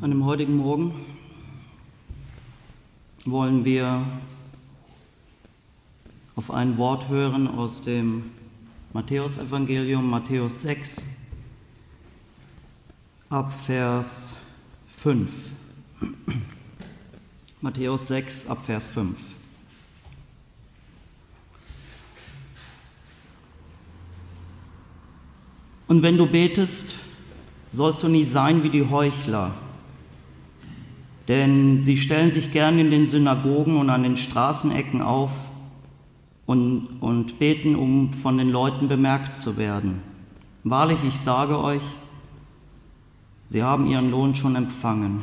An dem heutigen Morgen wollen wir auf ein Wort hören aus dem Matthäusevangelium, Matthäus 6, ab Vers 5. Matthäus 6, ab Vers 5. Und wenn du betest, sollst du nicht sein wie die Heuchler, denn sie stellen sich gern in den Synagogen und an den Straßenecken auf und beten, um von den Leuten bemerkt zu werden. Wahrlich, ich sage euch, sie haben ihren Lohn schon empfangen.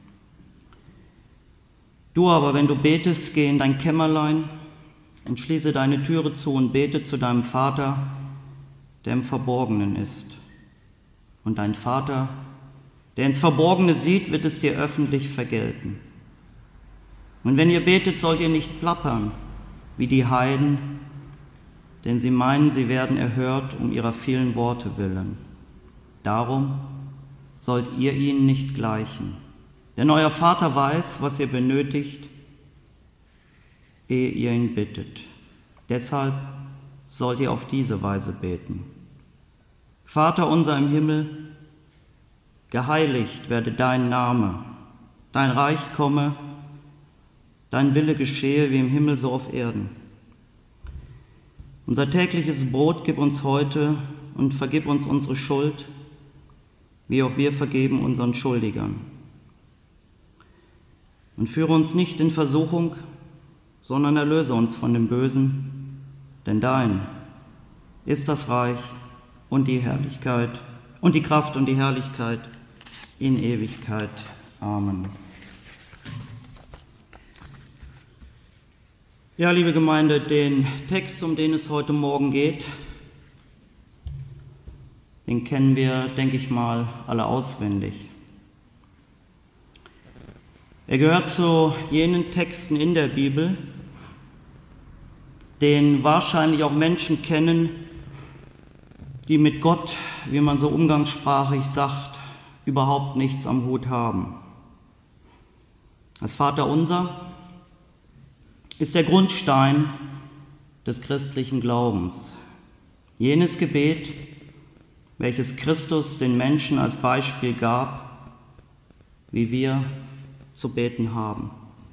Du aber, wenn du betest, geh in dein Kämmerlein und schließe deine Türe zu und bete zu deinem Vater, der im Verborgenen ist. Und dein Vater, der ins Verborgene sieht, wird es dir öffentlich vergelten. Und wenn ihr betet, sollt ihr nicht plappern wie die Heiden, denn sie meinen, sie werden erhört um ihrer vielen Worte willen. Darum sollt ihr ihnen nicht gleichen. Denn euer Vater weiß, was ihr benötigt, ehe ihr ihn bittet. Deshalb sollt ihr auf diese Weise beten. Vater unser im Himmel, geheiligt werde dein Name, dein Reich komme, dein Wille geschehe wie im Himmel so auf Erden. Unser tägliches Brot gib uns heute und vergib uns unsere Schuld, wie auch wir vergeben unseren Schuldigern. Und führe uns nicht in Versuchung, sondern erlöse uns von dem Bösen, denn dein ist das Reich und die Herrlichkeit und die Kraft und die Herrlichkeit in Ewigkeit. Amen. Ja, liebe Gemeinde, den Text, um den es heute Morgen geht, den kennen wir, denke ich mal, alle auswendig. Er gehört zu jenen Texten in der Bibel, den wahrscheinlich auch Menschen kennen, die mit Gott, wie man so umgangssprachlich sagt, überhaupt nichts am Hut haben. Das Vaterunser ist der Grundstein des christlichen Glaubens. Jenes Gebet, welches Christus den Menschen als Beispiel gab, wie wir zu beten haben.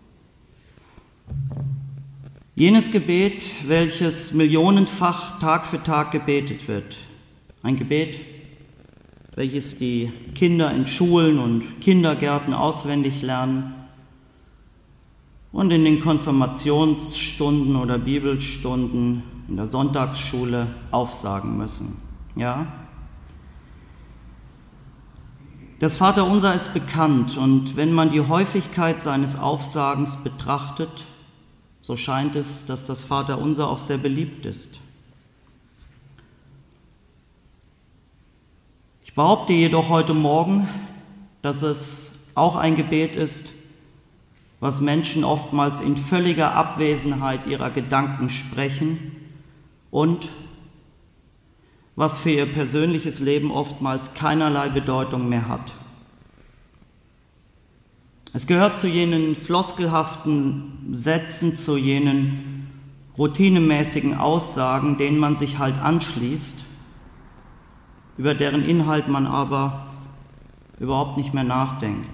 Jenes Gebet, welches millionenfach Tag für Tag gebetet wird. Ein Gebet, welches die Kinder in Schulen und Kindergärten auswendig lernen und in den Konfirmationsstunden oder Bibelstunden in der Sonntagsschule aufsagen müssen. Ja? Das Vaterunser ist bekannt und wenn man die Häufigkeit seines Aufsagens betrachtet, so scheint es, dass das Vaterunser auch sehr beliebt ist. Ich behaupte jedoch heute Morgen, dass es auch ein Gebet ist, was Menschen oftmals in völliger Abwesenheit ihrer Gedanken sprechen und was für ihr persönliches Leben oftmals keinerlei Bedeutung mehr hat. Es gehört zu jenen floskelhaften Sätzen, zu jenen routinemäßigen Aussagen, denen man sich halt anschließt, über deren Inhalt man aber überhaupt nicht mehr nachdenkt.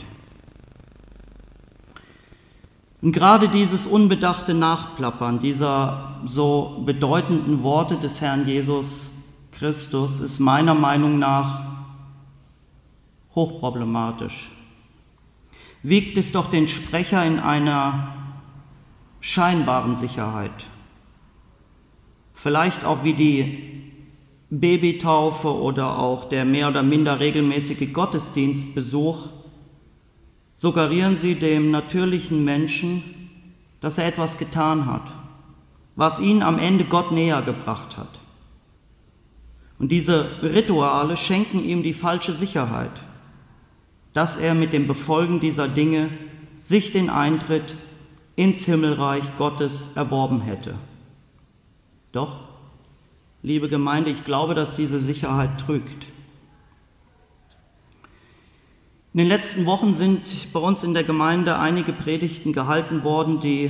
Und gerade dieses unbedachte Nachplappern dieser so bedeutenden Worte des Herrn Jesus Christus ist meiner Meinung nach hochproblematisch. Wiegt es doch den Sprecher in einer scheinbaren Sicherheit. Vielleicht auch wie die Babytaufe oder auch der mehr oder minder regelmäßige Gottesdienstbesuch, suggerieren sie dem natürlichen Menschen, dass er etwas getan hat, was ihn am Ende Gott näher gebracht hat. Und diese Rituale schenken ihm die falsche Sicherheit, dass er mit dem Befolgen dieser Dinge sich den Eintritt ins Himmelreich Gottes erworben hätte. Doch, liebe Gemeinde, ich glaube, dass diese Sicherheit trügt. In den letzten Wochen sind bei uns in der Gemeinde einige Predigten gehalten worden, die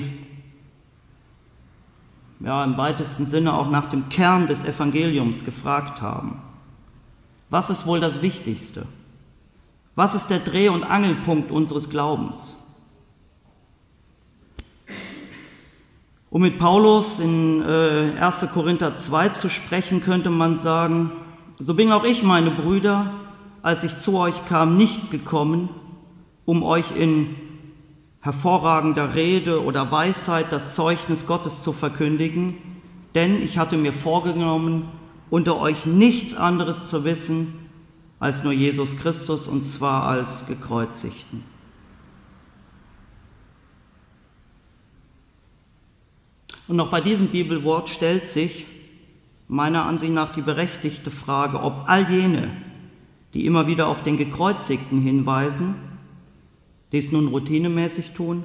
im weitesten Sinne auch nach dem Kern des Evangeliums gefragt haben. Was ist wohl das Wichtigste? Was ist der Dreh- und Angelpunkt unseres Glaubens? Um mit Paulus in 1. Korinther 2 zu sprechen, könnte man sagen: So bin auch ich, meine Brüder, als ich zu euch kam, nicht gekommen, um euch in hervorragender Rede oder Weisheit das Zeugnis Gottes zu verkündigen, denn ich hatte mir vorgenommen, unter euch nichts anderes zu wissen, als nur Jesus Christus, und zwar als Gekreuzigten. Und auch bei diesem Bibelwort stellt sich meiner Ansicht nach die berechtigte Frage, ob all jene, die immer wieder auf den Gekreuzigten hinweisen, dies nun routinemäßig tun,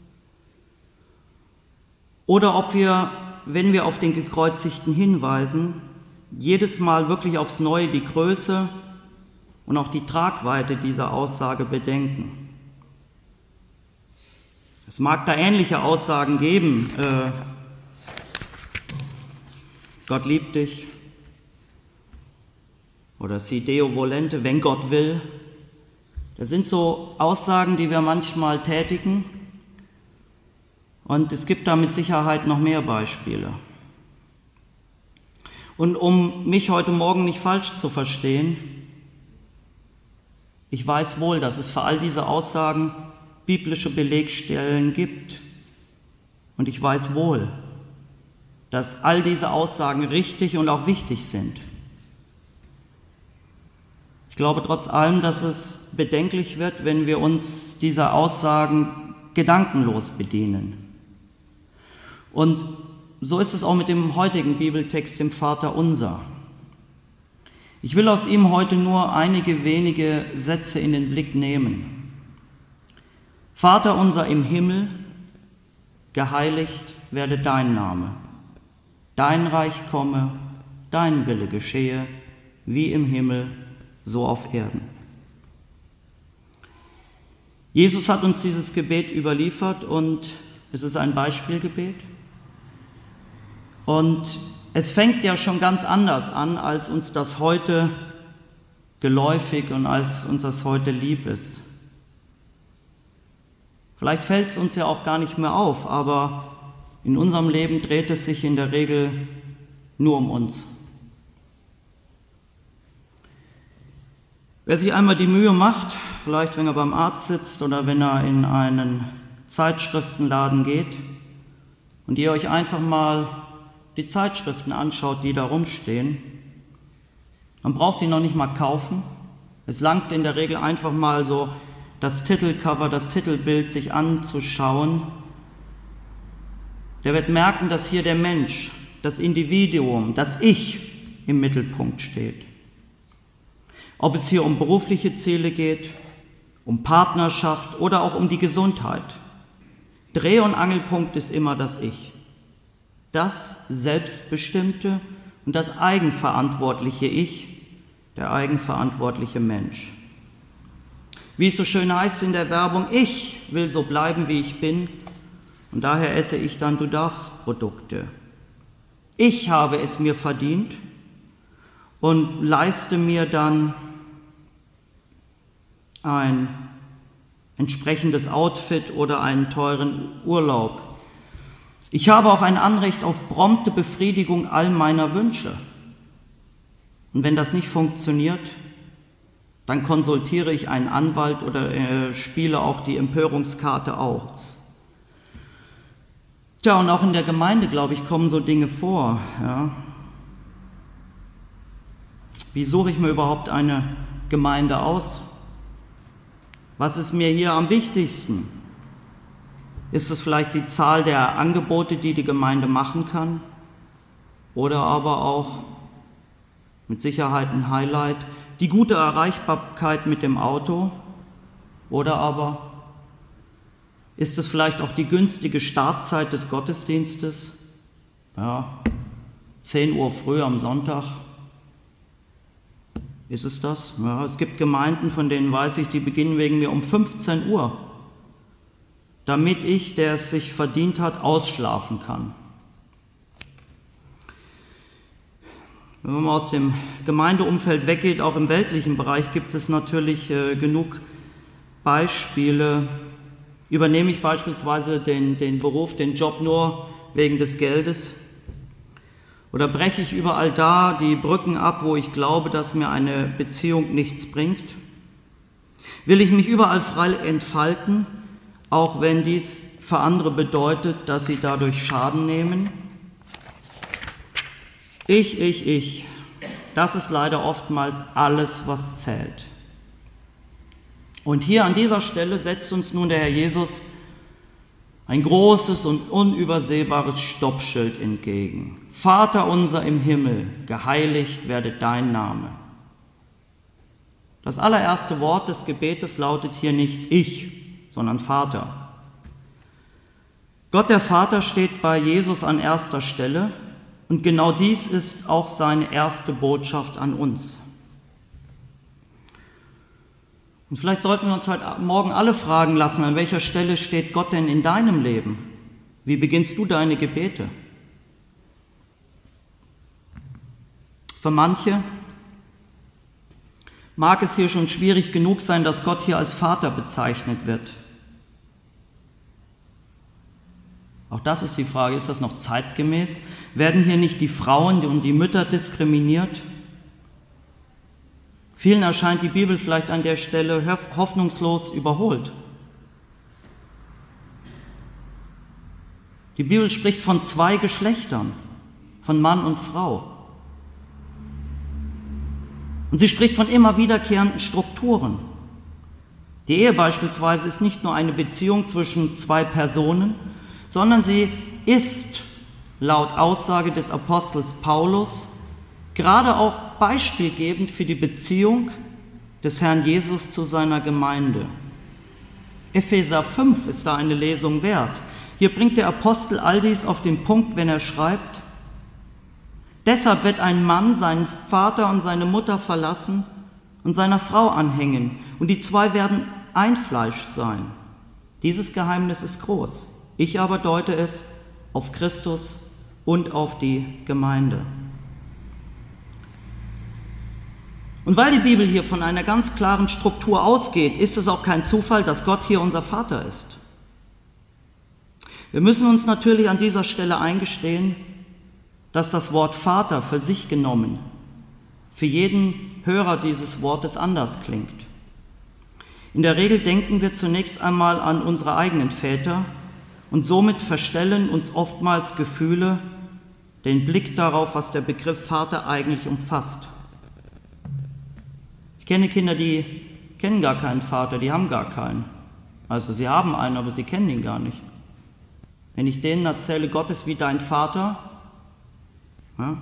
oder ob wir, wenn wir auf den Gekreuzigten hinweisen, jedes Mal wirklich aufs Neue die Größe und auch die Tragweite dieser Aussage bedenken. Es mag da ähnliche Aussagen geben, Gott liebt dich, oder si Deo volente, wenn Gott will. Das sind so Aussagen, die wir manchmal tätigen, und es gibt da mit Sicherheit noch mehr Beispiele. Und um mich heute Morgen nicht falsch zu verstehen, ich weiß wohl, dass es für all diese Aussagen biblische Belegstellen gibt. Und ich weiß wohl, dass all diese Aussagen richtig und auch wichtig sind. Ich glaube trotz allem, dass es bedenklich wird, wenn wir uns dieser Aussagen gedankenlos bedienen. Und so ist es auch mit dem heutigen Bibeltext, dem Vaterunser. Ich will aus ihm heute nur einige wenige Sätze in den Blick nehmen. Vater unser im Himmel, geheiligt werde dein Name. Dein Reich komme, dein Wille geschehe, wie im Himmel, so auf Erden. Jesus hat uns dieses Gebet überliefert und es ist ein Beispielgebet. Und es fängt ja schon ganz anders an, als uns das heute geläufig und als uns das heute lieb ist. Vielleicht fällt es uns ja auch gar nicht mehr auf, aber in unserem Leben dreht es sich in der Regel nur um uns. Wer sich einmal die Mühe macht, vielleicht wenn er beim Arzt sitzt oder wenn er in einen Zeitschriftenladen geht und ihr euch einfach mal die Zeitschriften anschaut, die da rumstehen, dann braucht sie noch nicht mal kaufen. Es langt in der Regel einfach mal so das Titelcover, das Titelbild sich anzuschauen. Der wird merken, dass hier der Mensch, das Individuum, das Ich im Mittelpunkt steht. Ob es hier um berufliche Ziele geht, um Partnerschaft oder auch um die Gesundheit. Dreh- und Angelpunkt ist immer das Ich. Das selbstbestimmte und das eigenverantwortliche Ich, der eigenverantwortliche Mensch. Wie es so schön heißt in der Werbung: Ich will so bleiben, wie ich bin, und daher esse ich dann Du darfst Produkte. Ich habe es mir verdient und leiste mir dann ein entsprechendes Outfit oder einen teuren Urlaub. Ich habe auch ein Anrecht auf prompte Befriedigung all meiner Wünsche. Und wenn das nicht funktioniert, dann konsultiere ich einen Anwalt oder spiele auch die Empörungskarte aus. Tja, und auch in der Gemeinde, glaube ich, kommen so Dinge vor. Ja. Wie suche ich mir überhaupt eine Gemeinde aus? Was ist mir hier am wichtigsten? Ist es vielleicht die Zahl der Angebote, die die Gemeinde machen kann? Oder aber auch, mit Sicherheit ein Highlight, die gute Erreichbarkeit mit dem Auto? Oder aber ist es vielleicht auch die günstige Startzeit des Gottesdienstes? Ja, 10 Uhr früh am Sonntag. Ist es das? Ja, es gibt Gemeinden, von denen weiß ich, die beginnen wegen mir um 15 Uhr, damit ich, der es sich verdient hat, ausschlafen kann. Wenn man aus dem Gemeindeumfeld weggeht, auch im weltlichen Bereich, gibt es natürlich genug Beispiele. Übernehme ich beispielsweise den Beruf, den Job nur wegen des Geldes? Oder breche ich überall da die Brücken ab, wo ich glaube, dass mir eine Beziehung nichts bringt? Will ich mich überall frei entfalten, auch wenn dies für andere bedeutet, dass sie dadurch Schaden nehmen? Ich. Das ist leider oftmals alles, was zählt. Und hier an dieser Stelle setzt uns nun der Herr Jesus ein großes und unübersehbares Stoppschild entgegen. Vater unser im Himmel, geheiligt werde dein Name. Das allererste Wort des Gebetes lautet hier nicht ich, sondern Vater. Gott der Vater steht bei Jesus an erster Stelle und genau dies ist auch seine erste Botschaft an uns. Und vielleicht sollten wir uns heute Morgen alle fragen lassen, an welcher Stelle steht Gott denn in deinem Leben? Wie beginnst du deine Gebete? Für manche mag es hier schon schwierig genug sein, dass Gott hier als Vater bezeichnet wird. Auch das ist die Frage, ist das noch zeitgemäß? Werden hier nicht die Frauen und die Mütter diskriminiert? Vielen erscheint die Bibel vielleicht an der Stelle hoffnungslos überholt. Die Bibel spricht von 2 Geschlechtern, von Mann und Frau. Und sie spricht von immer wiederkehrenden Strukturen. Die Ehe beispielsweise ist nicht nur eine Beziehung zwischen 2 Personen, sondern sie ist, laut Aussage des Apostels Paulus, gerade auch beispielgebend für die Beziehung des Herrn Jesus zu seiner Gemeinde. Epheser 5 ist da eine Lesung wert. Hier bringt der Apostel all dies auf den Punkt, wenn er schreibt: Deshalb wird ein Mann seinen Vater und seine Mutter verlassen und seiner Frau anhängen, und die 2 werden ein Fleisch sein. Dieses Geheimnis ist groß. Ich aber deute es auf Christus und auf die Gemeinde. Und weil die Bibel hier von einer ganz klaren Struktur ausgeht, ist es auch kein Zufall, dass Gott hier unser Vater ist. Wir müssen uns natürlich an dieser Stelle eingestehen, dass das Wort Vater für sich genommen für jeden Hörer dieses Wortes anders klingt. In der Regel denken wir zunächst einmal an unsere eigenen Väter und somit verstellen uns oftmals Gefühle den Blick darauf, was der Begriff Vater eigentlich umfasst. Ich kenne Kinder, die kennen gar keinen Vater, die haben gar keinen. Also sie haben einen, aber sie kennen ihn gar nicht. Wenn ich denen erzähle, Gott ist wie dein Vater, ja.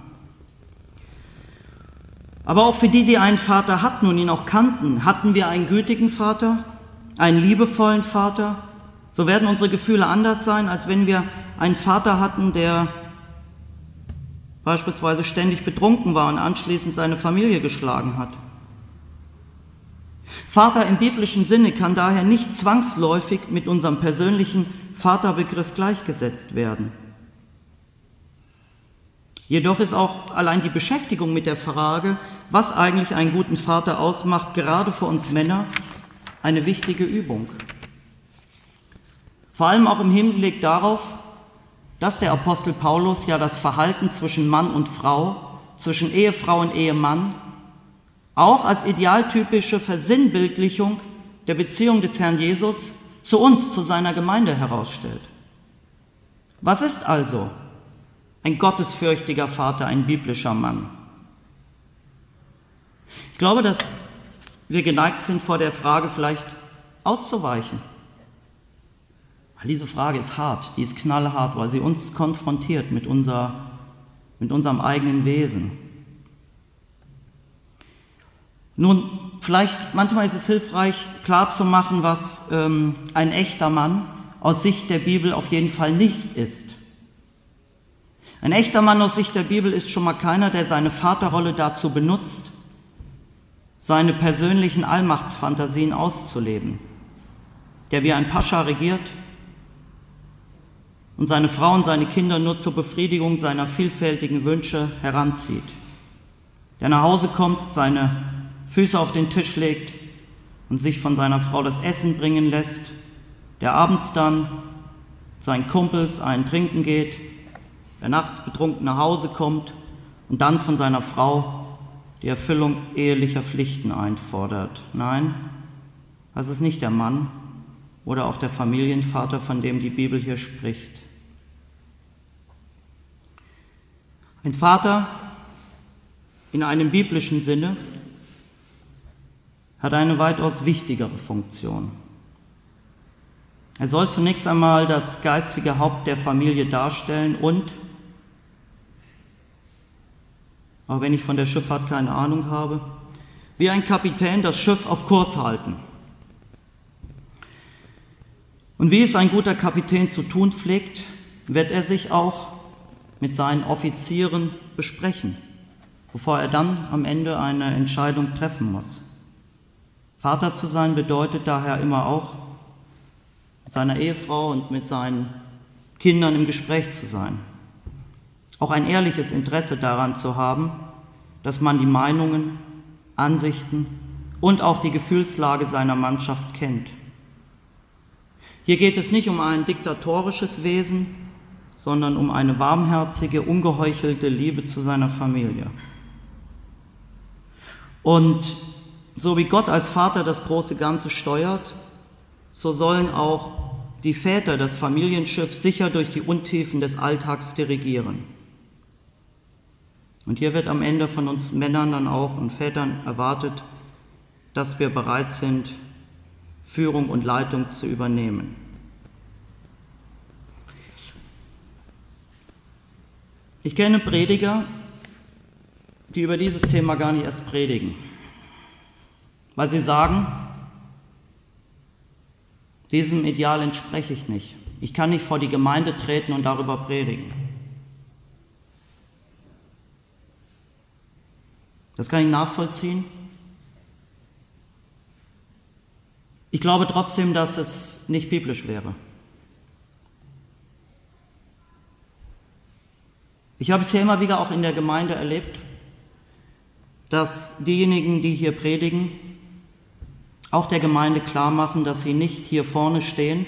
Aber auch für die, die einen Vater hatten und ihn auch kannten, hatten wir einen gütigen Vater, einen liebevollen Vater, so werden unsere Gefühle anders sein, als wenn wir einen Vater hatten, der beispielsweise ständig betrunken war und anschließend seine Familie geschlagen hat. Vater im biblischen Sinne kann daher nicht zwangsläufig mit unserem persönlichen Vaterbegriff gleichgesetzt werden. Jedoch ist auch allein die Beschäftigung mit der Frage, was eigentlich einen guten Vater ausmacht, gerade für uns Männer eine wichtige Übung. Vor allem auch im Hinblick darauf, dass der Apostel Paulus ja das Verhalten zwischen Mann und Frau, zwischen Ehefrau und Ehemann, auch als idealtypische Versinnbildlichung der Beziehung des Herrn Jesus zu uns, zu seiner Gemeinde herausstellt. Was ist also ein gottesfürchtiger Vater, ein biblischer Mann? Ich glaube, dass wir geneigt sind, vor der Frage vielleicht auszuweichen. Weil diese Frage ist hart, die ist knallhart, weil sie uns konfrontiert mit unserem eigenen Wesen. Nun, vielleicht manchmal ist es hilfreich, klarzumachen, was ein echter Mann aus Sicht der Bibel auf jeden Fall nicht ist. Ein echter Mann aus Sicht der Bibel ist schon mal keiner, der seine Vaterrolle dazu benutzt, seine persönlichen Allmachtsfantasien auszuleben, der wie ein Pascha regiert und seine Frau und seine Kinder nur zur Befriedigung seiner vielfältigen Wünsche heranzieht, der nach Hause kommt, seine Füße auf den Tisch legt und sich von seiner Frau das Essen bringen lässt, der abends dann seinen Kumpels einen trinken geht, der nachts betrunken nach Hause kommt und dann von seiner Frau die Erfüllung ehelicher Pflichten einfordert. Nein, das ist nicht der Mann oder auch der Familienvater, von dem die Bibel hier spricht. Ein Vater in einem biblischen Sinne hat eine weitaus wichtigere Funktion. Er soll zunächst einmal das geistige Haupt der Familie darstellen und, auch wenn ich von der Schifffahrt keine Ahnung habe, wie ein Kapitän das Schiff auf Kurs halten. Und wie es ein guter Kapitän zu tun pflegt, wird er sich auch mit seinen Offizieren besprechen, bevor er dann am Ende eine Entscheidung treffen muss. Vater zu sein bedeutet daher immer auch, mit seiner Ehefrau und mit seinen Kindern im Gespräch zu sein. Auch ein ehrliches Interesse daran zu haben, dass man die Meinungen, Ansichten und auch die Gefühlslage seiner Mannschaft kennt. Hier geht es nicht um ein diktatorisches Wesen, sondern um eine warmherzige, ungeheuchelte Liebe zu seiner Familie. Und so wie Gott als Vater das große Ganze steuert, so sollen auch die Väter das Familienschiff sicher durch die Untiefen des Alltags dirigieren. Und hier wird am Ende von uns Männern dann auch und Vätern erwartet, dass wir bereit sind, Führung und Leitung zu übernehmen. Ich kenne Prediger, die über dieses Thema gar nicht erst predigen, weil sie sagen, diesem Ideal entspreche ich nicht. Ich kann nicht vor die Gemeinde treten und darüber predigen. Das kann ich nachvollziehen. Ich glaube trotzdem, dass es nicht biblisch wäre. Ich habe es ja immer wieder auch in der Gemeinde erlebt, dass diejenigen, die hier predigen, auch der Gemeinde klar machen, dass sie nicht hier vorne stehen,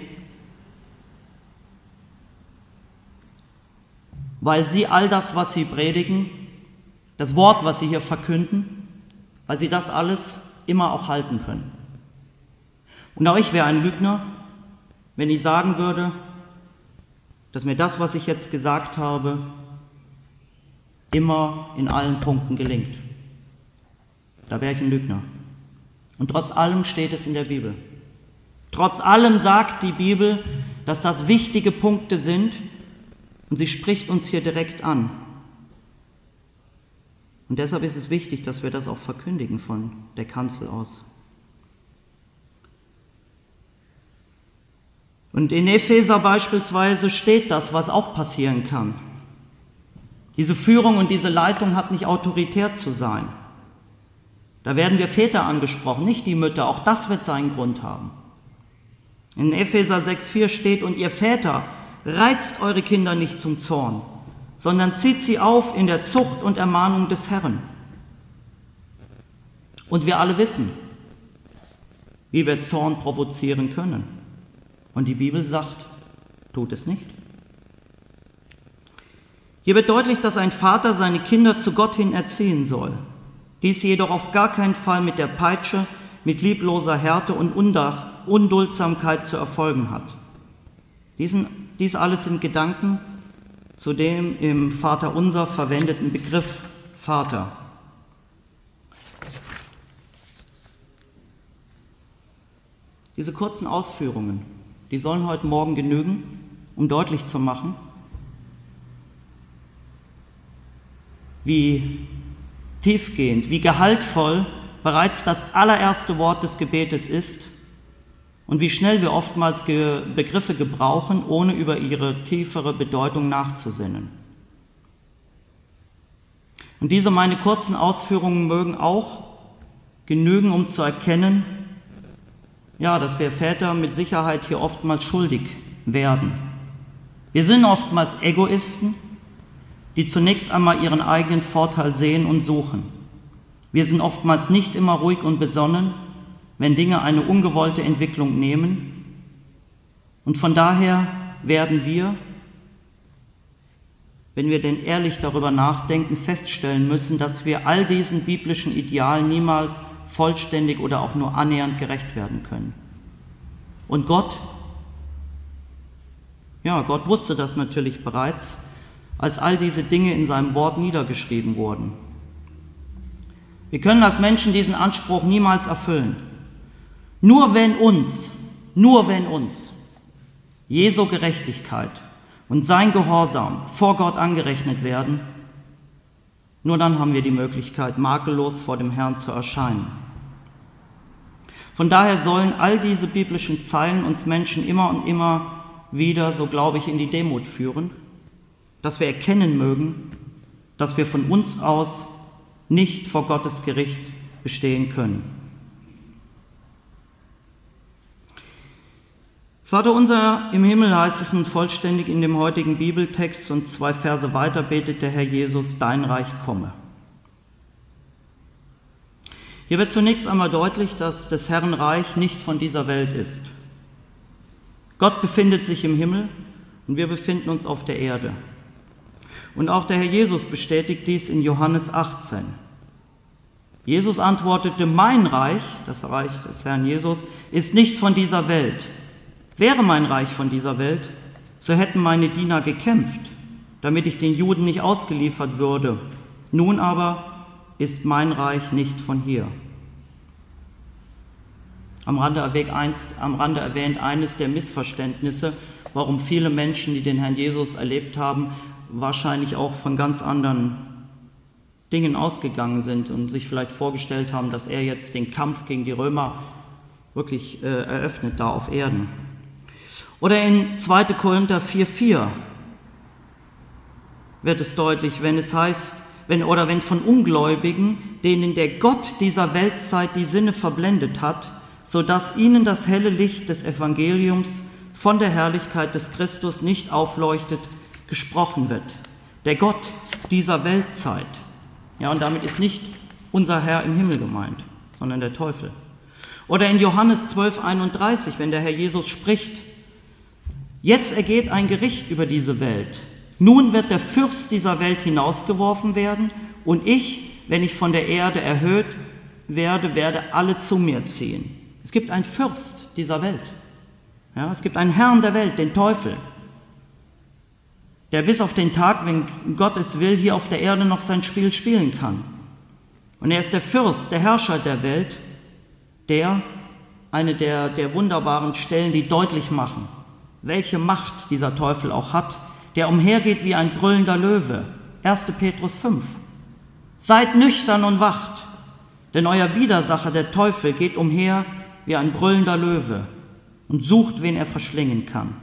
weil sie all das, was sie predigen, das Wort, was sie hier verkünden, weil sie das alles immer auch halten können. Und auch ich wäre ein Lügner, wenn ich sagen würde, dass mir das, was ich jetzt gesagt habe, immer in allen Punkten gelingt. Da wäre ich ein Lügner. Und trotz allem steht es in der Bibel. Trotz allem sagt die Bibel, dass das wichtige Punkte sind und sie spricht uns hier direkt an. Und deshalb ist es wichtig, dass wir das auch verkündigen von der Kanzel aus. Und in Epheser beispielsweise steht das, was auch passieren kann. Diese Führung und diese Leitung hat nicht autoritär zu sein. Da werden wir Väter angesprochen, nicht die Mütter, auch das wird seinen Grund haben. In Epheser 6,4 steht, und ihr Väter, reizt eure Kinder nicht zum Zorn, sondern zieht sie auf in der Zucht und Ermahnung des Herrn. Und wir alle wissen, wie wir Zorn provozieren können. Und die Bibel sagt, tut es nicht. Hier wird deutlich, dass ein Vater seine Kinder zu Gott hin erziehen soll. Dies jedoch auf gar keinen Fall mit der Peitsche, mit liebloser Härte und Unduldsamkeit zu erfolgen hat. Dies alles sind Gedanken zu dem im Vaterunser verwendeten Begriff Vater. Diese kurzen Ausführungen, die sollen heute Morgen genügen, um deutlich zu machen, wie tiefgehend, wie gehaltvoll bereits das allererste Wort des Gebetes ist und wie schnell wir oftmals Begriffe gebrauchen, ohne über ihre tiefere Bedeutung nachzusinnen. Und diese meine kurzen Ausführungen mögen auch genügen, um zu erkennen, ja, dass wir Väter mit Sicherheit hier oftmals schuldig werden. Wir sind oftmals Egoisten, die zunächst einmal ihren eigenen Vorteil sehen und suchen. Wir sind oftmals nicht immer ruhig und besonnen, wenn Dinge eine ungewollte Entwicklung nehmen. Und von daher werden wir, wenn wir denn ehrlich darüber nachdenken, feststellen müssen, dass wir all diesen biblischen Idealen niemals vollständig oder auch nur annähernd gerecht werden können. Und Gott wusste das natürlich bereits, als all diese Dinge in seinem Wort niedergeschrieben wurden. Wir können als Menschen diesen Anspruch niemals erfüllen. Nur wenn uns Jesu Gerechtigkeit und sein Gehorsam vor Gott angerechnet werden, nur dann haben wir die Möglichkeit, makellos vor dem Herrn zu erscheinen. Von daher sollen all diese biblischen Zeilen uns Menschen immer und immer wieder, so glaube ich, in die Demut führen, dass wir erkennen mögen, dass wir von uns aus nicht vor Gottes Gericht bestehen können. Vater unser im Himmel, heißt es nun vollständig in dem heutigen Bibeltext, und 2 Verse weiter betet der Herr Jesus, dein Reich komme. Hier wird zunächst einmal deutlich, dass des Herrn Reich nicht von dieser Welt ist. Gott befindet sich im Himmel und wir befinden uns auf der Erde. Und auch der Herr Jesus bestätigt dies in Johannes 18. Jesus antwortete, mein Reich, das Reich des Herrn Jesus, ist nicht von dieser Welt. Wäre mein Reich von dieser Welt, so hätten meine Diener gekämpft, damit ich den Juden nicht ausgeliefert würde. Nun aber ist mein Reich nicht von hier. Am Rande erwähnt eines der Missverständnisse, warum viele Menschen, die den Herrn Jesus erlebt haben, wahrscheinlich auch von ganz anderen Dingen ausgegangen sind und sich vielleicht vorgestellt haben, dass er jetzt den Kampf gegen die Römer wirklich eröffnet da auf Erden. Oder in 2. Korinther 4,4 wird es deutlich, wenn es heißt, wenn von Ungläubigen, denen der Gott dieser Weltzeit die Sinne verblendet hat, sodass ihnen das helle Licht des Evangeliums von der Herrlichkeit des Christus nicht aufleuchtet, gesprochen wird. Der Gott dieser Weltzeit. Ja, und damit ist nicht unser Herr im Himmel gemeint, sondern der Teufel. Oder in Johannes 12,31, wenn der Herr Jesus spricht, jetzt ergeht ein Gericht über diese Welt. Nun wird der Fürst dieser Welt hinausgeworfen werden und ich, wenn ich von der Erde erhöht werde alle zu mir ziehen. Es gibt einen Fürst dieser Welt. Ja, es gibt einen Herrn der Welt, den Teufel, der bis auf den Tag, wenn Gott es will, hier auf der Erde noch sein Spiel spielen kann. Und er ist der Fürst, der Herrscher der Welt, eine der wunderbaren Stellen, die deutlich machen, welche Macht dieser Teufel auch hat, der umhergeht wie ein brüllender Löwe. 1. Petrus 5. Seid nüchtern und wacht, denn euer Widersacher, der Teufel, geht umher wie ein brüllender Löwe und sucht, wen er verschlingen kann.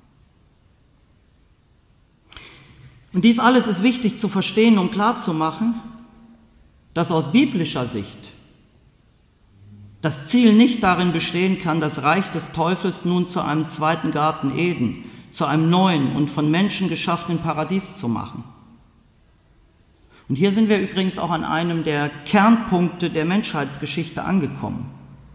Und dies alles ist wichtig zu verstehen und klarzumachen, dass aus biblischer Sicht das Ziel nicht darin bestehen kann, das Reich des Teufels nun zu einem zweiten Garten Eden, zu einem neuen und von Menschen geschaffenen Paradies zu machen. Und hier sind wir übrigens auch an einem der Kernpunkte der Menschheitsgeschichte angekommen.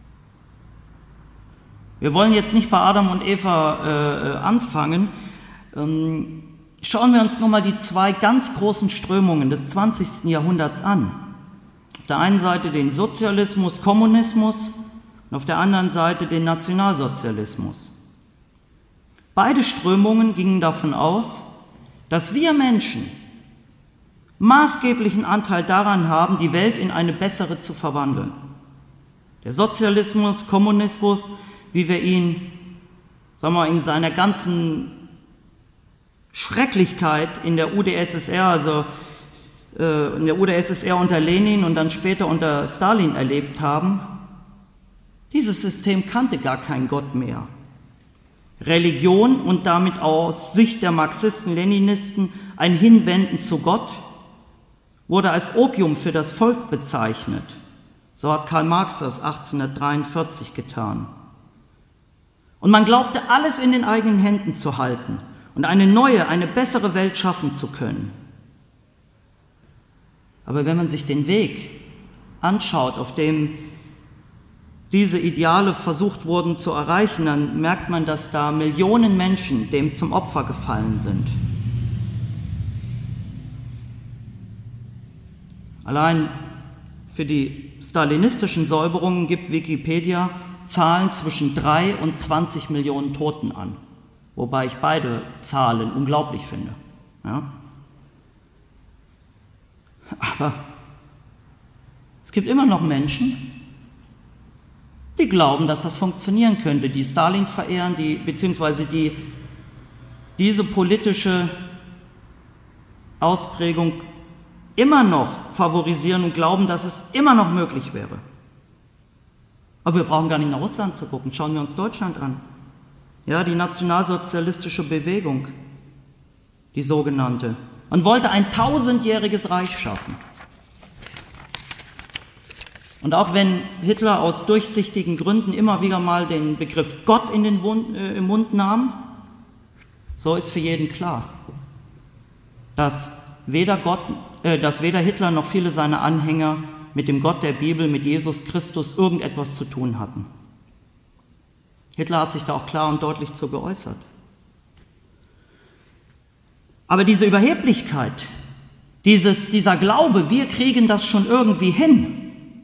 Wir wollen jetzt nicht bei Adam und Eva anfangen. Schauen wir uns nur mal die 2 ganz großen Strömungen des 20. Jahrhunderts an. Auf der einen Seite den Sozialismus, Kommunismus und auf der anderen Seite den Nationalsozialismus. Beide Strömungen gingen davon aus, dass wir Menschen maßgeblichen Anteil daran haben, die Welt in eine bessere zu verwandeln. Der Sozialismus, Kommunismus, wie wir ihn, in seiner ganzen Schrecklichkeit in der UdSSR, also in der UdSSR unter Lenin und dann später unter Stalin erlebt haben, dieses System kannte gar keinen Gott mehr. Religion und damit aus Sicht der Marxisten, Leninisten ein Hinwenden zu Gott wurde als Opium für das Volk bezeichnet. So hat Karl Marx das 1843 getan. Und man glaubte, alles in den eigenen Händen zu halten und eine neue, eine bessere Welt schaffen zu können. Aber wenn man sich den Weg anschaut, auf dem diese Ideale versucht wurden zu erreichen, dann merkt man, dass da Millionen Menschen dem zum Opfer gefallen sind. Allein für die stalinistischen Säuberungen gibt Wikipedia Zahlen zwischen 3 und 20 Millionen Toten an, wobei ich beide Zahlen unglaublich finde. Ja? Aber es gibt immer noch Menschen, die glauben, dass das funktionieren könnte, die Stalin verehren, beziehungsweise die diese politische Ausprägung immer noch favorisieren und glauben, dass es immer noch möglich wäre. Aber wir brauchen gar nicht nach Russland zu gucken, schauen wir uns Deutschland an. Ja, die nationalsozialistische Bewegung, die sogenannte. Man wollte ein 1000-jähriges Reich schaffen. Und auch wenn Hitler aus durchsichtigen Gründen immer wieder mal den Begriff Gott im Mund nahm, so ist für jeden klar, dass weder Hitler noch viele seiner Anhänger mit dem Gott der Bibel, mit Jesus Christus, irgendetwas zu tun hatten. Hitler hat sich da auch klar und deutlich zu geäußert. Aber diese Überheblichkeit, dieser Glaube, wir kriegen das schon irgendwie hin,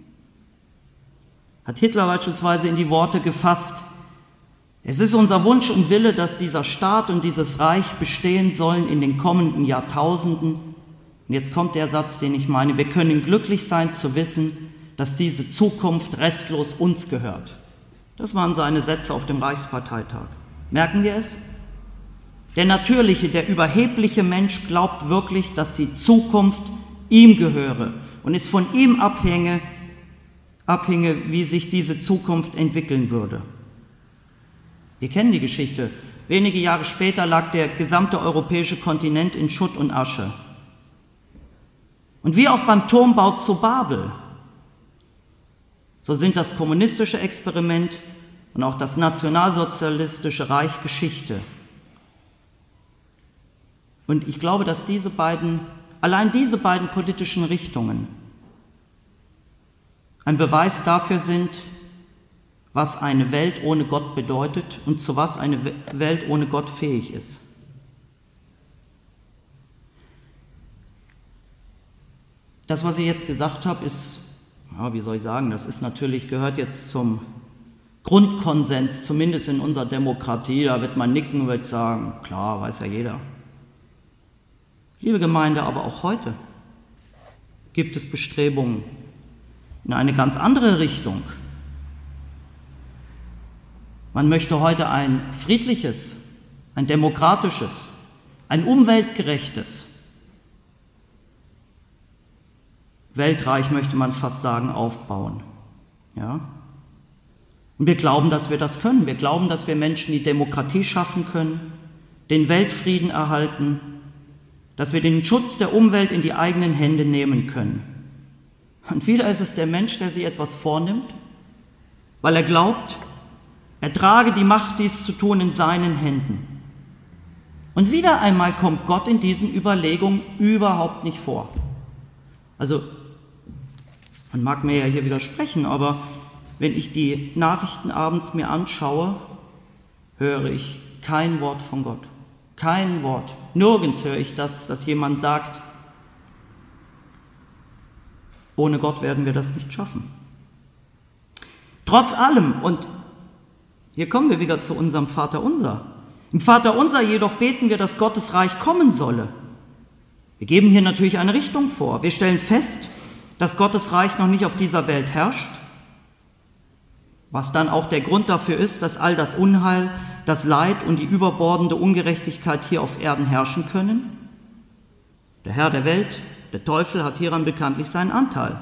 hat Hitler beispielsweise in die Worte gefasst: Es ist unser Wunsch und Wille, dass dieser Staat und dieses Reich bestehen sollen in den kommenden Jahrtausenden. Und jetzt kommt der Satz, den ich meine: Wir können glücklich sein zu wissen, dass diese Zukunft restlos uns gehört. Das waren seine Sätze auf dem Reichsparteitag. Merken wir es? Der natürliche, der überhebliche Mensch glaubt wirklich, dass die Zukunft ihm gehöre und es von ihm abhänge, wie sich diese Zukunft entwickeln würde. Wir kennen die Geschichte. Wenige Jahre später lag der gesamte europäische Kontinent in Schutt und Asche. Und wie auch beim Turmbau zu Babel, so sind das kommunistische Experiment und auch das nationalsozialistische Reich Geschichte. Und ich glaube, dass allein diese beiden politischen Richtungen ein Beweis dafür sind, was eine Welt ohne Gott bedeutet und zu was eine Welt ohne Gott fähig ist. Das, was ich jetzt gesagt habe, ist, wie soll ich sagen, gehört jetzt zum Grundkonsens, zumindest in unserer Demokratie. Da wird man nicken und wird sagen, klar, weiß ja jeder. Liebe Gemeinde, aber auch heute gibt es Bestrebungen in eine ganz andere Richtung. Man möchte heute ein friedliches, ein demokratisches, ein umweltgerechtes Weltreich, möchte man fast sagen, aufbauen. Ja? Und wir glauben, dass wir das können. Wir glauben, dass wir Menschen die Demokratie schaffen können, den Weltfrieden erhalten, dass wir den Schutz der Umwelt in die eigenen Hände nehmen können. Und wieder ist es der Mensch, der sich etwas vornimmt, weil er glaubt, er trage die Macht, dies zu tun, in seinen Händen. Und wieder einmal kommt Gott in diesen Überlegungen überhaupt nicht vor. Also, man mag mir ja hier widersprechen, aber wenn ich die Nachrichten abends mir anschaue, höre ich kein Wort von Gott. Kein Wort. Nirgends höre ich dass jemand sagt, ohne Gott werden wir das nicht schaffen. Trotz allem, und hier kommen wir wieder zu unserem Vaterunser. Im Vaterunser jedoch beten wir, dass Gottes Reich kommen solle. Wir geben hier natürlich eine Richtung vor. Wir stellen fest, dass Gottes Reich noch nicht auf dieser Welt herrscht, was dann auch der Grund dafür ist, dass all das Unheil, das Leid und die überbordende Ungerechtigkeit hier auf Erden herrschen können. Der Herr der Welt, der Teufel, hat hieran bekanntlich seinen Anteil.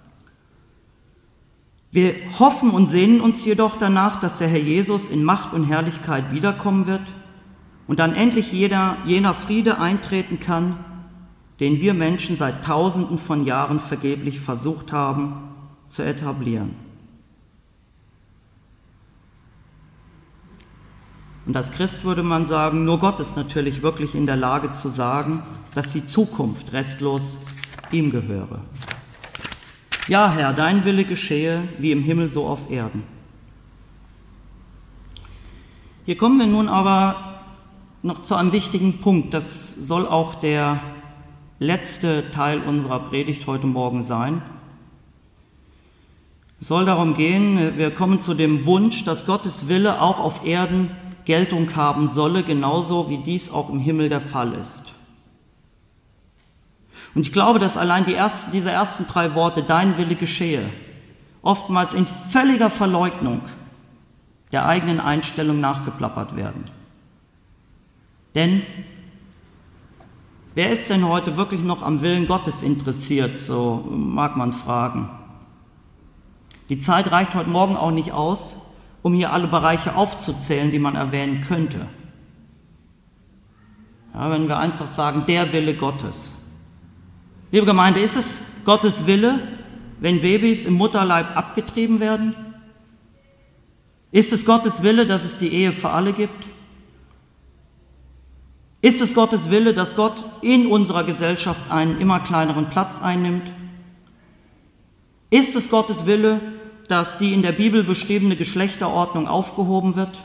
Wir hoffen und sehnen uns jedoch danach, dass der Herr Jesus in Macht und Herrlichkeit wiederkommen wird und dann endlich jener Friede eintreten kann, den wir Menschen seit Tausenden von Jahren vergeblich versucht haben zu etablieren. Und als Christ würde man sagen, nur Gott ist natürlich wirklich in der Lage zu sagen, dass die Zukunft restlos ihm gehöre. Ja, Herr, dein Wille geschehe, wie im Himmel so auf Erden. Hier kommen wir nun aber noch zu einem wichtigen Punkt. Das soll auch der letzte Teil unserer Predigt heute Morgen sein. Es soll darum gehen, wir kommen zu dem Wunsch, dass Gottes Wille auch auf Erden Geltung haben solle, genauso wie dies auch im Himmel der Fall ist. Und ich glaube, dass allein diese ersten 3 Worte, dein Wille geschehe, oftmals in völliger Verleugnung der eigenen Einstellung nachgeplappert werden. Denn wer ist denn heute wirklich noch am Willen Gottes interessiert, so mag man fragen. Die Zeit reicht heute Morgen auch nicht aus, um hier alle Bereiche aufzuzählen, die man erwähnen könnte. Ja, wenn wir einfach sagen, der Wille Gottes. Liebe Gemeinde, ist es Gottes Wille, wenn Babys im Mutterleib abgetrieben werden? Ist es Gottes Wille, dass es die Ehe für alle gibt? Ist es Gottes Wille, dass Gott in unserer Gesellschaft einen immer kleineren Platz einnimmt? Ist es Gottes Wille, dass die in der Bibel beschriebene Geschlechterordnung aufgehoben wird?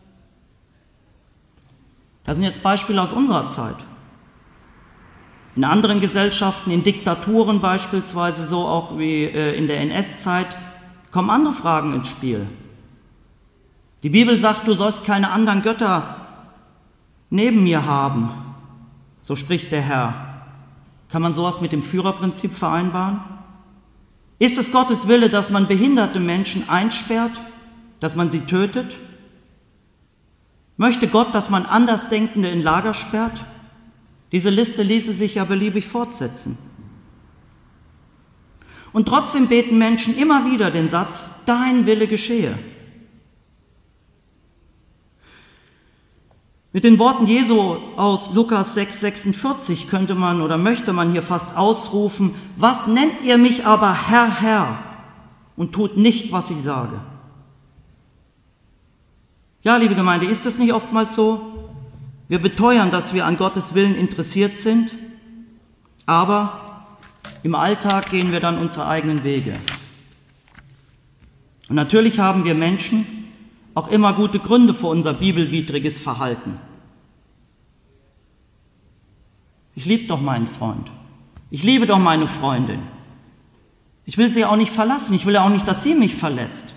Das sind jetzt Beispiele aus unserer Zeit. In anderen Gesellschaften, in Diktaturen beispielsweise, so auch wie in der NS-Zeit, kommen andere Fragen ins Spiel. Die Bibel sagt, du sollst keine anderen Götter neben mir haben, so spricht der Herr. Kann man sowas mit dem Führerprinzip vereinbaren? Ist es Gottes Wille, dass man behinderte Menschen einsperrt, dass man sie tötet? Möchte Gott, dass man Andersdenkende in Lager sperrt? Diese Liste ließe sich ja beliebig fortsetzen. Und trotzdem beten Menschen immer wieder den Satz, dein Wille geschehe. Mit den Worten Jesu aus Lukas 6,46 könnte man oder möchte man hier fast ausrufen, was nennt ihr mich aber Herr, Herr und tut nicht, was ich sage? Ja, liebe Gemeinde, ist es nicht oftmals so? Wir beteuern, dass wir an Gottes Willen interessiert sind, aber im Alltag gehen wir dann unsere eigenen Wege. Und natürlich haben wir Menschen auch immer gute Gründe für unser bibelwidriges Verhalten. Ich liebe doch meinen Freund. Ich liebe doch meine Freundin. Ich will sie auch nicht verlassen. Ich will auch nicht, dass sie mich verlässt.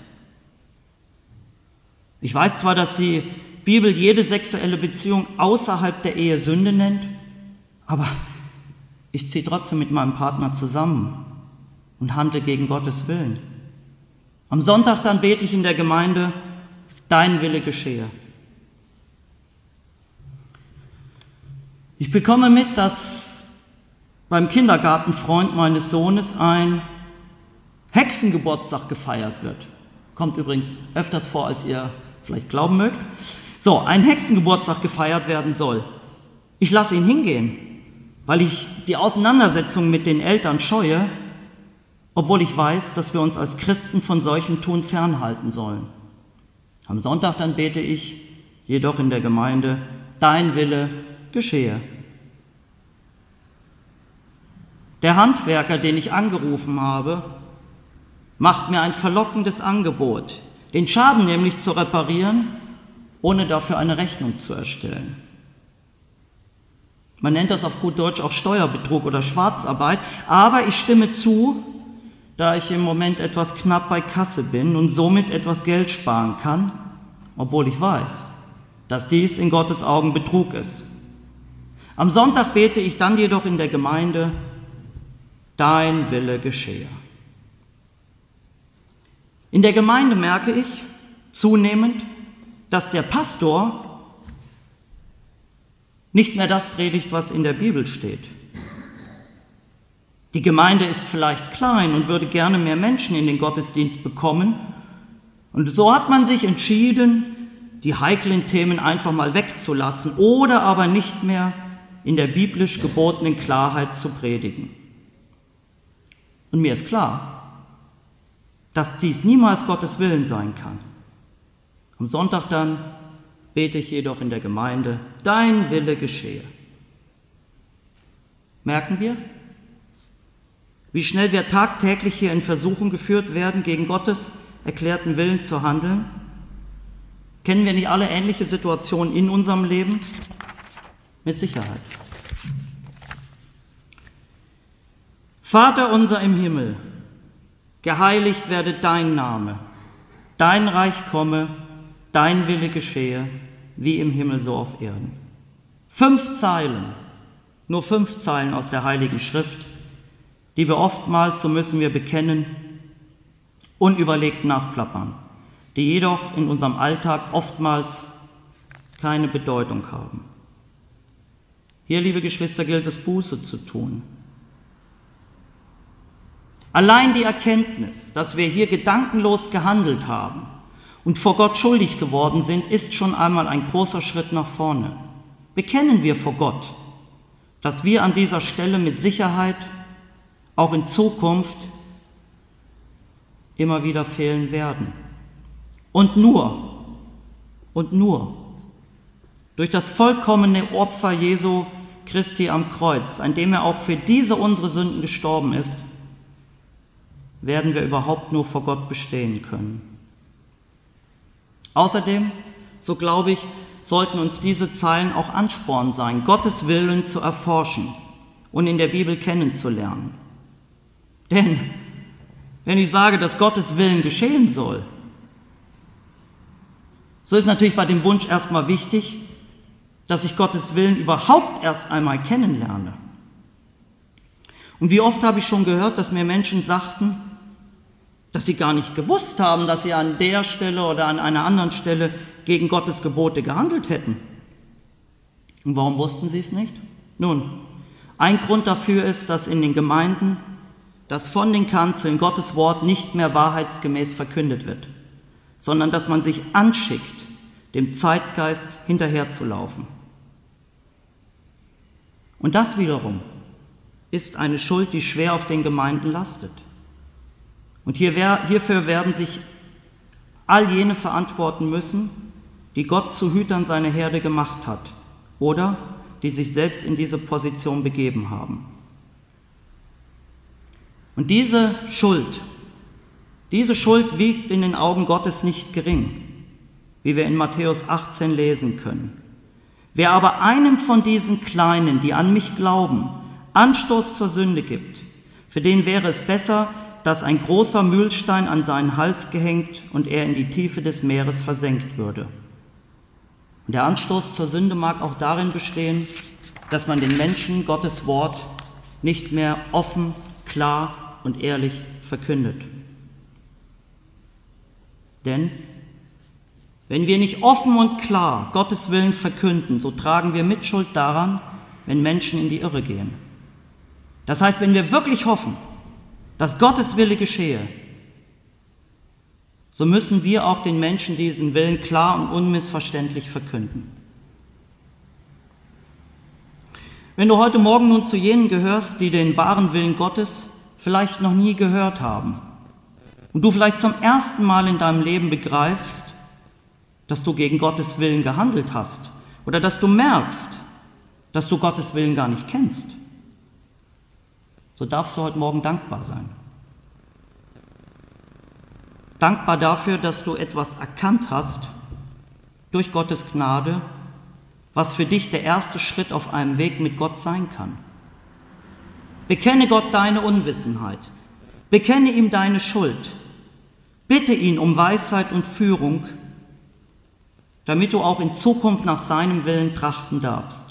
Ich weiß zwar, dass die Bibel jede sexuelle Beziehung außerhalb der Ehe Sünde nennt, aber ich ziehe trotzdem mit meinem Partner zusammen und handle gegen Gottes Willen. Am Sonntag dann bete ich in der Gemeinde, dein Wille geschehe. Ich bekomme mit, dass beim Kindergartenfreund meines Sohnes ein Hexengeburtstag gefeiert wird. Kommt übrigens öfters vor, als ihr vielleicht glauben mögt. So, ein Hexengeburtstag gefeiert werden soll. Ich lasse ihn hingehen, weil ich die Auseinandersetzung mit den Eltern scheue, obwohl ich weiß, dass wir uns als Christen von solchem Tun fernhalten sollen. Am Sonntag dann bete ich jedoch in der Gemeinde, dein Wille geschehe. Der Handwerker, den ich angerufen habe, macht mir ein verlockendes Angebot, den Schaden nämlich zu reparieren, ohne dafür eine Rechnung zu erstellen. Man nennt das auf gut Deutsch auch Steuerbetrug oder Schwarzarbeit, aber ich stimme zu, da ich im Moment etwas knapp bei Kasse bin und somit etwas Geld sparen kann, obwohl ich weiß, dass dies in Gottes Augen Betrug ist. Am Sonntag bete ich dann jedoch in der Gemeinde, dein Wille geschehe. In der Gemeinde merke ich zunehmend, dass der Pastor nicht mehr das predigt, was in der Bibel steht. Die Gemeinde ist vielleicht klein und würde gerne mehr Menschen in den Gottesdienst bekommen. Und so hat man sich entschieden, die heiklen Themen einfach mal wegzulassen oder aber nicht mehr in der biblisch gebotenen Klarheit zu predigen. Und mir ist klar, dass dies niemals Gottes Willen sein kann. Am Sonntag dann bete ich jedoch in der Gemeinde, dein Wille geschehe. Merken wir, wie schnell wir tagtäglich hier in Versuchung geführt werden, gegen Gottes erklärten Willen zu handeln? Kennen wir nicht alle ähnliche Situationen in unserem Leben? Mit Sicherheit. Vater unser im Himmel, geheiligt werde dein Name, dein Reich komme, dein Wille geschehe, wie im Himmel so auf Erden. 5 Zeilen, nur 5 Zeilen aus der Heiligen Schrift, die wir oftmals, so müssen wir bekennen, unüberlegt nachplappern, die jedoch in unserem Alltag oftmals keine Bedeutung haben. Hier, liebe Geschwister, gilt es, Buße zu tun. Allein die Erkenntnis, dass wir hier gedankenlos gehandelt haben und vor Gott schuldig geworden sind, ist schon einmal ein großer Schritt nach vorne. Bekennen wir vor Gott, dass wir an dieser Stelle mit Sicherheit auch in Zukunft immer wieder fehlen werden. Und nur durch das vollkommene Opfer Jesu Christi am Kreuz, an dem er auch für diese unsere Sünden gestorben ist, werden wir überhaupt nur vor Gott bestehen können. Außerdem, so glaube ich, sollten uns diese Zeilen auch Ansporn sein, Gottes Willen zu erforschen und in der Bibel kennenzulernen. Denn wenn ich sage, dass Gottes Willen geschehen soll, so ist natürlich bei dem Wunsch erstmal wichtig, dass ich Gottes Willen überhaupt erst einmal kennenlerne. Und wie oft habe ich schon gehört, dass mir Menschen sagten, dass sie gar nicht gewusst haben, dass sie an der Stelle oder an einer anderen Stelle gegen Gottes Gebote gehandelt hätten. Und warum wussten sie es nicht? Nun, ein Grund dafür ist, dass in den Gemeinden, dass von den Kanzeln Gottes Wort nicht mehr wahrheitsgemäß verkündet wird, sondern dass man sich anschickt, dem Zeitgeist hinterherzulaufen. Und das wiederum ist eine Schuld, die schwer auf den Gemeinden lastet. Und hierfür werden sich all jene verantworten müssen, die Gott zu Hütern seiner Herde gemacht hat oder die sich selbst in diese Position begeben haben. Und diese Schuld wiegt in den Augen Gottes nicht gering, wie wir in Matthäus 18 lesen können. Wer aber einem von diesen Kleinen, die an mich glauben, Anstoß zur Sünde gibt, für den wäre es besser, dass ein großer Mühlstein an seinen Hals gehängt und er in die Tiefe des Meeres versenkt würde. Und der Anstoß zur Sünde mag auch darin bestehen, dass man den Menschen Gottes Wort nicht mehr offen, klar und ehrlich verkündet. Denn wenn wir nicht offen und klar Gottes Willen verkünden, so tragen wir Mitschuld daran, wenn Menschen in die Irre gehen. Das heißt, wenn wir wirklich hoffen, dass Gottes Wille geschehe, so müssen wir auch den Menschen diesen Willen klar und unmissverständlich verkünden. Wenn du heute Morgen nun zu jenen gehörst, die den wahren Willen Gottes vielleicht noch nie gehört haben und du vielleicht zum ersten Mal in deinem Leben begreifst, dass du gegen Gottes Willen gehandelt hast oder dass du merkst, dass du Gottes Willen gar nicht kennst, so darfst du heute Morgen dankbar sein. Dankbar dafür, dass du etwas erkannt hast durch Gottes Gnade, was für dich der erste Schritt auf einem Weg mit Gott sein kann. Bekenne Gott deine Unwissenheit, bekenne ihm deine Schuld, bitte ihn um Weisheit und Führung, damit du auch in Zukunft nach seinem Willen trachten darfst.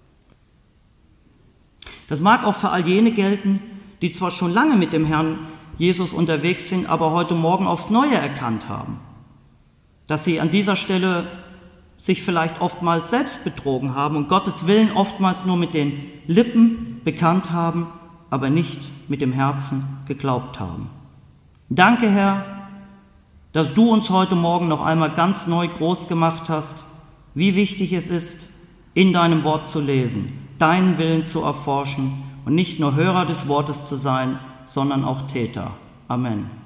Das mag auch für all jene gelten, die zwar schon lange mit dem Herrn Jesus unterwegs sind, aber heute Morgen aufs Neue erkannt haben, dass sie an dieser Stelle sich vielleicht oftmals selbst betrogen haben und Gottes Willen oftmals nur mit den Lippen bekannt haben, aber nicht mit dem Herzen geglaubt haben. Danke, Herr, dass du uns heute Morgen noch einmal ganz neu groß gemacht hast, wie wichtig es ist, in deinem Wort zu lesen, deinen Willen zu erforschen und nicht nur Hörer des Wortes zu sein, sondern auch Täter. Amen.